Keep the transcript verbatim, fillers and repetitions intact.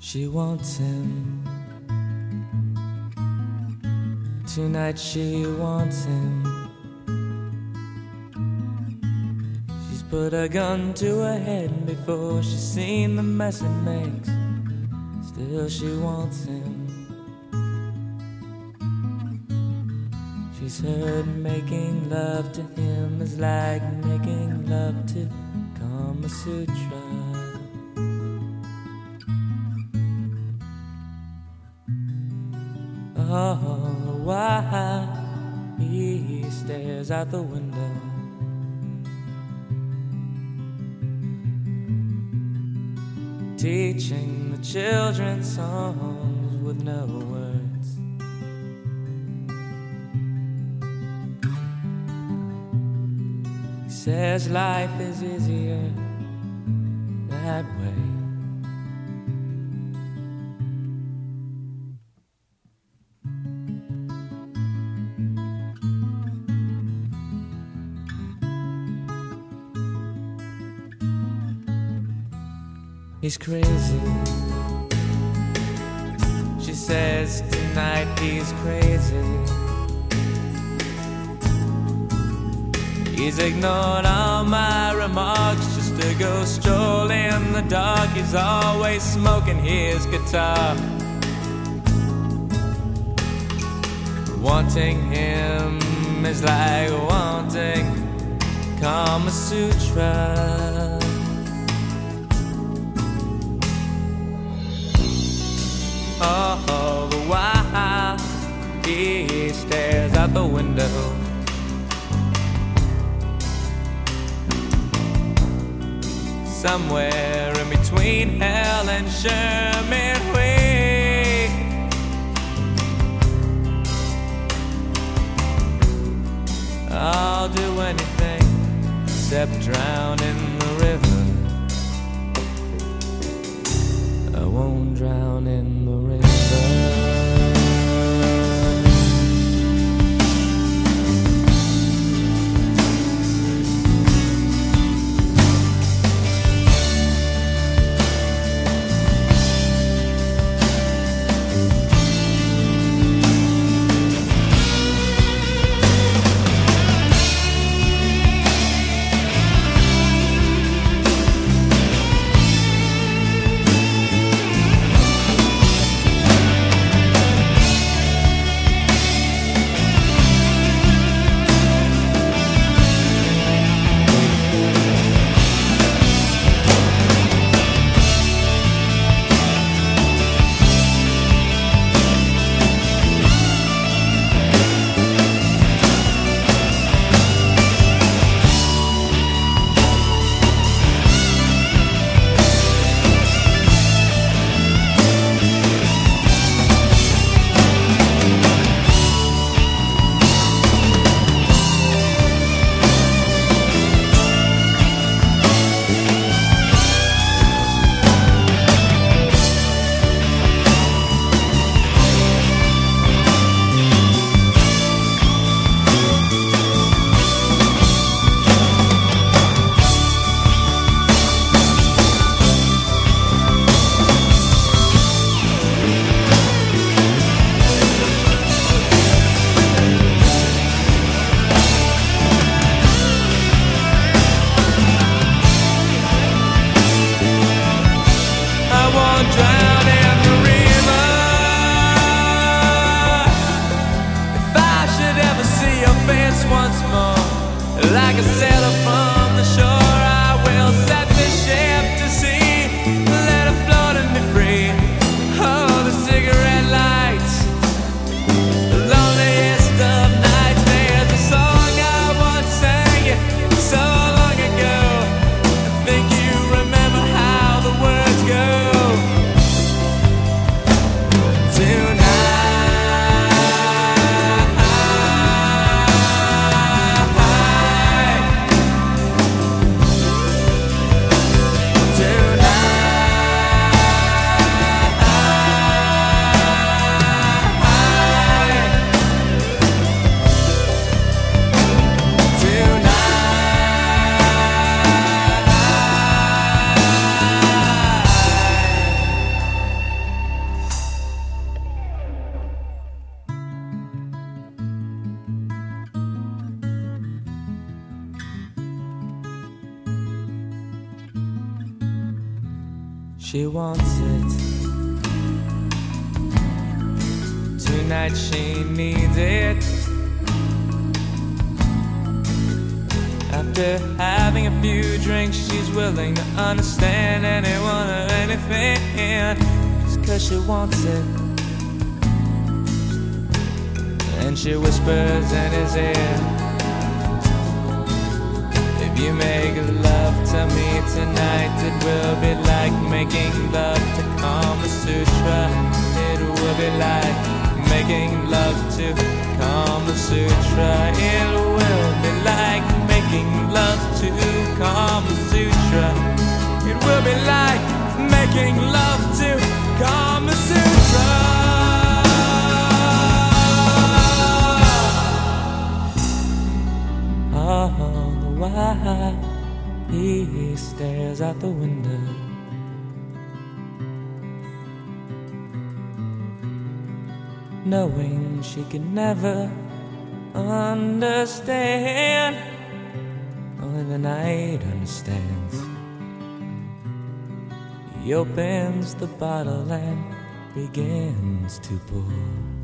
She wants him. Tonight she wants him. She's put a gun to her head before she's seen the mess it makes. Still she wants him. She's heard making love to him is like making love to Kama Sutra. Oh, why he stares out the window, teaching the children songs with no words. He says life is easier that way. He's crazy. She says tonight he's crazy. He's ignored all my remarks just to go stroll in the dark. He's always smoking his guitar. Wanting him is like wanting Kama Sutra. Oh, the while he stares out the window, somewhere in between hell and Sherman Way. I'll do anything except drown in the river. I won't drown in the river. Like a sailor from the shore, I will set the ship to sea, let it float and be free. Oh, the cigarette lights, the loneliest of nights. There's a song I once sang so long ago. I think you remember how the words go. Tonight She wants it. Tonight she needs it. After having a few drinks, she's willing to understand anyone or anything, just 'cause she wants it. And she whispers in his ear, if you make love to me tonight, it will be like making love to Kama Sutra. It will be like making love to Kama Sutra. It will be like making love to Kama Sutra. It will be like making love to Kama Sutra. All the while he stares out the window, knowing she can never understand. Only the night understands. He opens the bottle and begins to pour.